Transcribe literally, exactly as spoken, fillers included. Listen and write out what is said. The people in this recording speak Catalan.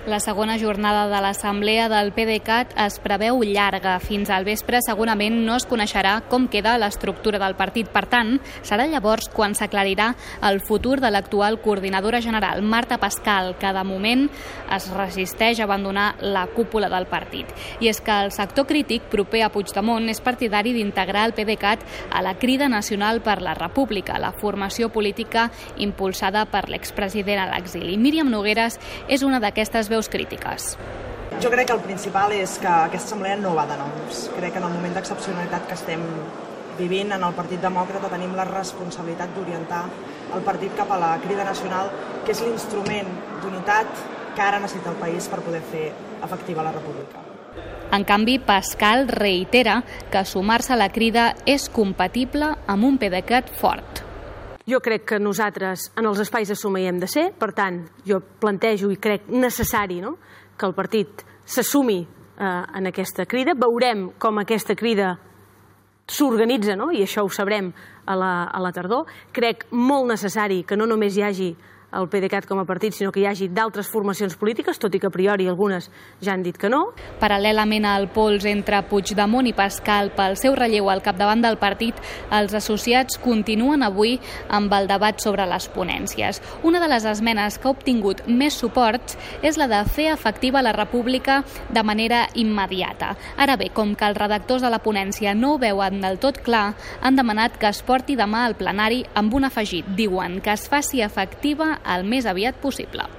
La segona jornada de l'Assemblea del PDeCAT es preveu llarga. Fins al vespre segurament no es coneixerà com queda l'estructura del partit. Per tant, serà llavors quan s'aclarirà el futur de l'actual coordinadora general, Marta Pascal, que de moment es resisteix a abandonar la cúpula del partit. I és que el sector crític proper a Puigdemont és partidari d'integrar el PDeCAT a la Crida Nacional per la República, la formació política impulsada per l'expresident a l'exili. Míriam Nogueras és una d'aquestes veus crítiques. Jo crec que el principal és que aquesta assemblea no va de noms. Crec que en el moment d'excepcionalitat que estem vivint en el Partit Demòcrata tenim la responsabilitat d'orientar el partit cap a la Crida Nacional, que és l'instrument d'unitat que ara necessita el país per poder fer efectiva la república. En canvi, Pascal reitera que sumar-se a la Crida és compatible amb un PDeCAT fort. Jo crec que nosaltres en els espais de suma hi hem de ser, per tant, jo plantejo i crec necessari, no?, que el partit s'assumi eh, en aquesta crida. Veurem com aquesta crida s'organitza, no?, i això ho sabrem a la, a la tardor. Crec molt necessari que no només hi hagi el PDeCAT com a partit, sinó que hi hagi d'altres formacions polítiques, tot i que a priori algunes ja han dit que no. Paral·lelament al pols entre Puigdemont i Pascal pel seu relleu al capdavant del partit, els associats continuen avui amb el debat sobre les ponències. Una de les esmenes que ha obtingut més suports és la de fer efectiva la república de manera immediata. Ara bé, com que els redactors de la ponència no ho veuen del tot clar, han demanat que es porti demà al plenari amb un afegit. Diuen que es faci efectiva el més aviat possible.